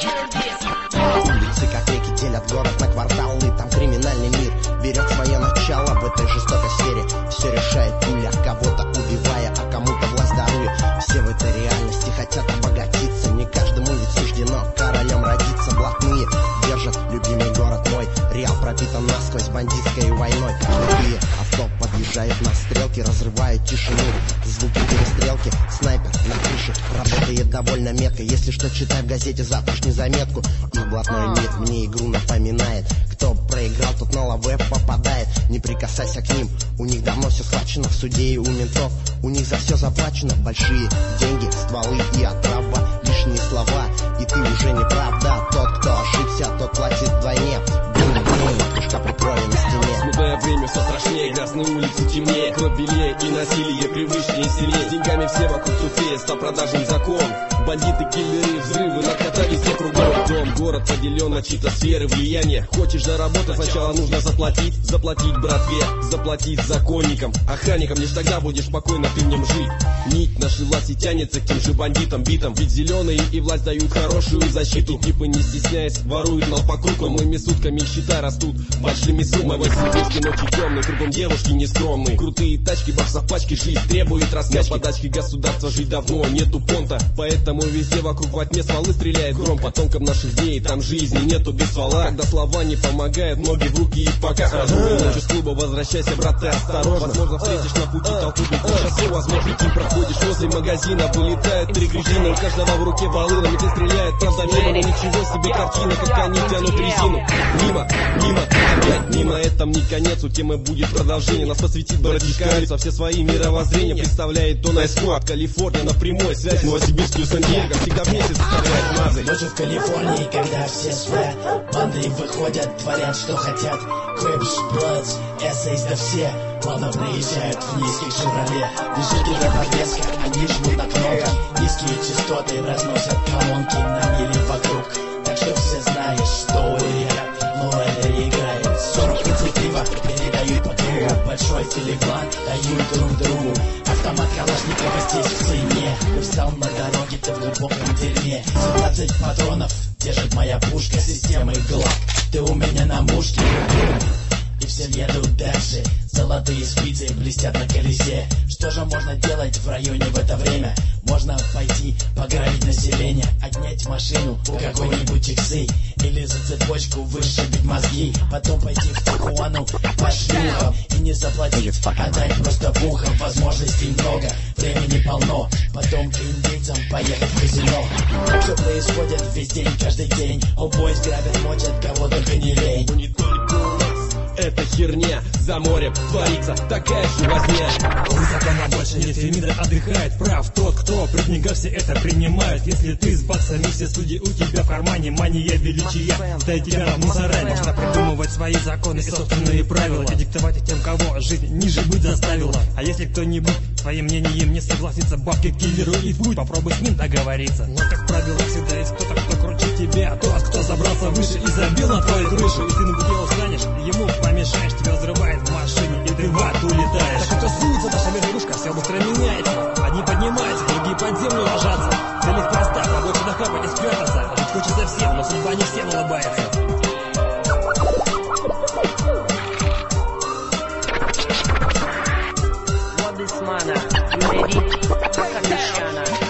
Улицы, как реки, делят город на кварталы. Там криминальный мир берет свое начало в этой жестокой сфере. Все решает пуля, кого-то убивая, а кому-то власть дарует. Все в этой реальности хотят обогатиться. Не каждому ведь суждено королем родиться. Блатные держат любимый город мой. Реал пропитан насквозь бандитской войной. Крутые авто подъезжают на стрелки, разрывают тишину. Звуки перестрелки, снайпер на крыше работает довольно метко. Если что, читай в газете завтрашнюю заметку. Их блатной мир мне игру напоминает. Кто проиграл, тот на лавэ попадает. Не прикасайся к ним, у них давно все схвачено. В суде и у ментов, у них за все заплачено. Большие деньги, стволы и отрава, лишние слова, и ты уже не прав. Да, тот, кто ошибся, тот платит вдвойне. Бум-бум, пушка при крови на стене. Смутное время все страшнее, грязные улицы темнее. Кровь белее и насилие привычнее и сильнее. С деньгами все вокруг тупее, стал продажным закон. Бандиты, киллеры, взрывы, наркота везде кругом. Дом, город поделен на чьи-то сферы влияния. Хочешь заработать, сначала нужно заплатить. Заплатить братве, заплатить законникам, охранникам. Лишь тогда будешь спокойно ты в нем жить. Нить нашей власти тянется к тем же бандитам, битам. Ведь зеленые и власть дают хорошую защиту. Типы не стесняясь воруют нас по кругу. Малыми сутками счета растут большими суммами. Сибирские ночи темные, кругом девушки нескромные. Крутые тачки, баксов пачки, жизнь требует раскачки. Подачки государства жить давно нету понта. Поэтому везде вокруг во тьме стволы стреляет гром. Потомкам наших дней там жизни нету без ствола. Когда слова не помогают, ноги в руки и пока. Сразу ночью с клуба возвращайся, брат, ты осторожно. Возможно встретишь на пути толпу часов. Возможно ты проходишь возле магазина. Вылетают три грязина, у каждого в руке волына. Те стреляют, правда мимо, но ничего себе картина. Как они тянут резину. Мимо, мимо, опять мимо. Это не конец, у темы будет продолжение. Нас посвятит братишка со все свои мировоззрения. Представляет Дона Эсквад, Калифорния на прямой связи. Новосибирскую Сан-Диего всегда вместе составляет мазы. Ночью в Калифорнии, когда все спят, банды выходят, творят что хотят. Крипс, Блэдс, Эссейс, да все плавно проезжают в низких Шевроле. Движики до подвеска, они жмут на кнопки. Низкие частоты разносят колонки на мили вокруг. Так что все знают, что ребят, но это играет. 45 пива передают по кругу. Большой филиплан дают друг другу. Автомат Калашникова здесь в цене. Ты встал на дороге, ты в глубоком дерьме. 17 патронов держит моя пушка. Системы ГЛАД, ты у меня на мушке. И все едут дальше. Золотые спицы блестят на колесе. Что же можно делать в районе в это время? Можно пойти пограбить население, отнять машину у какой-нибудь иксы, или за цепочку вышибить мозги. Потом пойти в Тихуану по шлюхам и не заплатить, а дать просто в ухо. Возможностей много, времени полно. Потом к индейцам поехать в казино. Так что происходит весь день, каждый день. Обои грабят, мочат, кого только не лень. Не только у нас эта херня, за морем творится такая же возня. Закона больше нет, Фемида отдыхает. Прав тот, кто при деньгах все это принимает. Если ты с баксами, все судьи у тебя в кармане. Мания величия, дай тебя в мусорами. Можно придумывать свои законы и собственные правила и диктовать тем, кого жизнь ниже быть заставила. А если кто-нибудь твоим мнением не согласится, бабки киллеру и путь, попробуй с ним договориться. Но, как правило, всегда есть кто-то, кто круче тебя. Тот, кто забрался выше и забил на твою крышу. И ты на пути устанешь, ему помешаешь, тебя взрывает в машине, и ты в ад улетаешь. Так что суется наша верхушка, все быстро меняется. Одни поднимаются, другие под землю ложатся. Цель их проста, побольше нахапать и спрятаться. Жить хочется всем, но судьба не всем улыбается. What this manner? You ready? Back at the Shana.